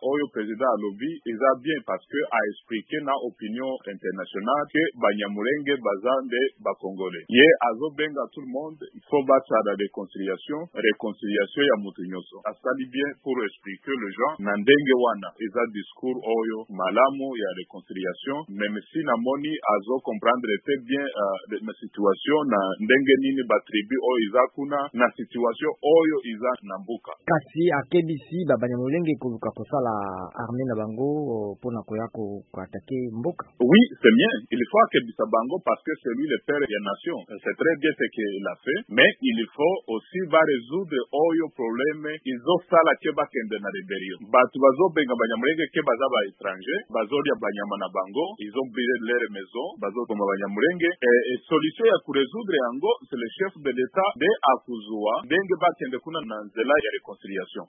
oyo président alobi eza bien parce que a expliqué na opinion internationale que Banyamulenge bazande ba Congolais. Ye azobenga tout le monde, il faut battre la réconciliation ya mutu nyonso. Asali bien pour expliquer les gens na ndenge wana eza discours oyo malamu ya réconciliation, même si na moni azo comprendre très bien la situation na ndenge nini ba tribu oyo iza kuna na situation oyo iza na mbuka. Kasi akebisi Banyamulenge koluka kosala armée na bango pona koyako ko attaquer mbuka. Oui, c'est bien. Il faut akebisa bango parce que c'est lui le père ya nation. C'est très bien ce qu'il a fait, mais il faut aussi va résoudre oyo problème izo sala ke bakende na rebellion. Batu bazobenga Banyamulenge ke baza ba étranger, bazolia banyama na bango, ils ont brûlé leur maison, bazokoma Banyamulenge et solution ya ku résoudre yango c'est le chef de l'état de akuzwa ndenge bakende kuna na nzela ya réconciliation.